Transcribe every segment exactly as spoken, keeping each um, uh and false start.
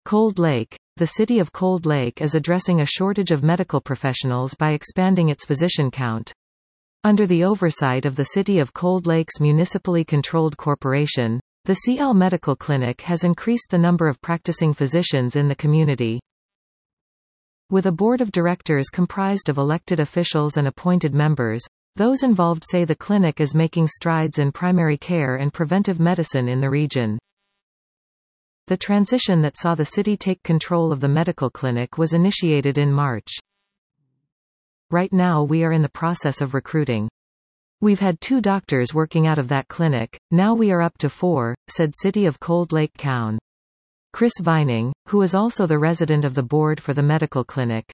Cold Lake. The city of Cold Lake is addressing a shortage of medical professionals by expanding its physician count. Under the oversight of the City of Cold Lake's municipally controlled corporation, the C L Medical Clinic has increased the number of practicing physicians in the community. With a board of directors comprised of elected officials and appointed members, those involved say the clinic is making strides in primary care and preventive medicine in the region. The transition that saw the city take control of the medical clinic was initiated in March. Right now we are in the process of recruiting. We've had two doctors working out of that clinic, now we are up to four, said City of Cold Lake County. Chris Vining, who is also the resident of the board for the medical clinic.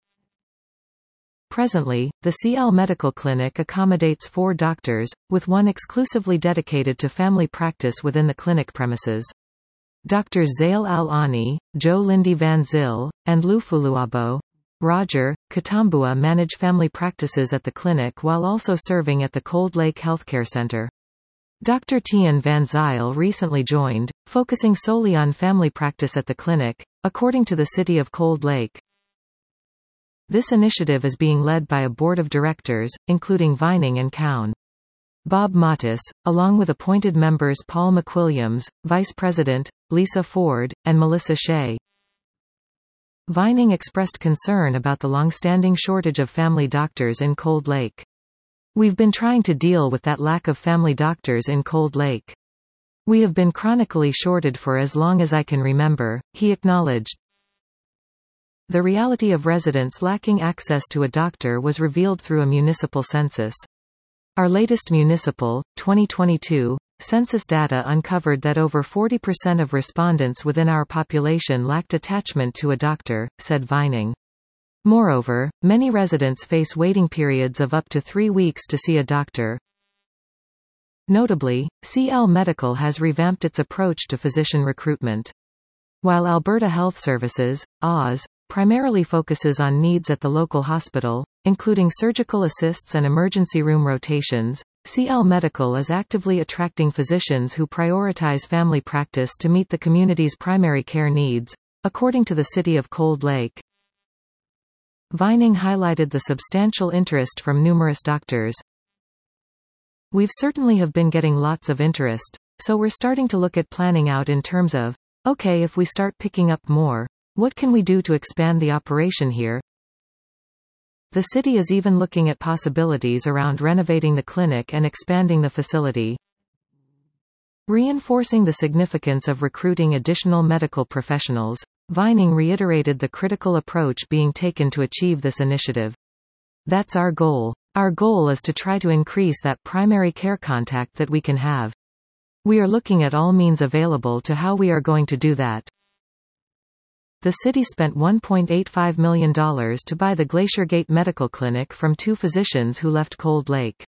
Presently, the C L Medical Clinic accommodates four doctors, with one exclusively dedicated to family practice within the clinic premises. Doctors Zail Al-Ani, Joe Lindy Van Zyl, and Lou Fuluabo, Roger, Katambua manage family practices at the clinic while also serving at the Cold Lake Healthcare Center. Doctor Tian Van Zyl recently joined, focusing solely on family practice at the clinic, according to the City of Cold Lake. This initiative is being led by a board of directors, including Vining and Cowan. Bob Mottis, along with appointed members Paul McWilliams, Vice President, Lisa Ford, and Melissa Shea. Vining expressed concern about the long-standing shortage of family doctors in Cold Lake. We've been trying to deal with that lack of family doctors in Cold Lake. We have been chronically shorted for as long as I can remember, he acknowledged. The reality of residents lacking access to a doctor was revealed through a municipal census. Our latest municipal, twenty twenty-two, census data uncovered that over forty percent of respondents within our population lacked attachment to a doctor, said Vining. Moreover, many residents face waiting periods of up to three weeks to see a doctor. Notably, C L Medical has revamped its approach to physician recruitment. While Alberta Health Services, A W S, primarily focuses on needs at the local hospital, including surgical assists and emergency room rotations, C L Medical is actively attracting physicians who prioritize family practice to meet the community's primary care needs, according to the City of Cold Lake. Vining highlighted the substantial interest from numerous doctors. We've certainly have been getting lots of interest, so we're starting to look at planning out in terms of, okay, if we start picking up more, what can we do to expand the operation here? The city is even looking at possibilities around renovating the clinic and expanding the facility. Reinforcing the significance of recruiting additional medical professionals, Vining reiterated the critical approach being taken to achieve this initiative. That's our goal. Our goal is to try to increase that primary care contact that we can have. We are looking at all means available to how we are going to do that. The city spent one point eight five million dollars to buy the Glacier Gate Medical Clinic from two physicians who left Cold Lake.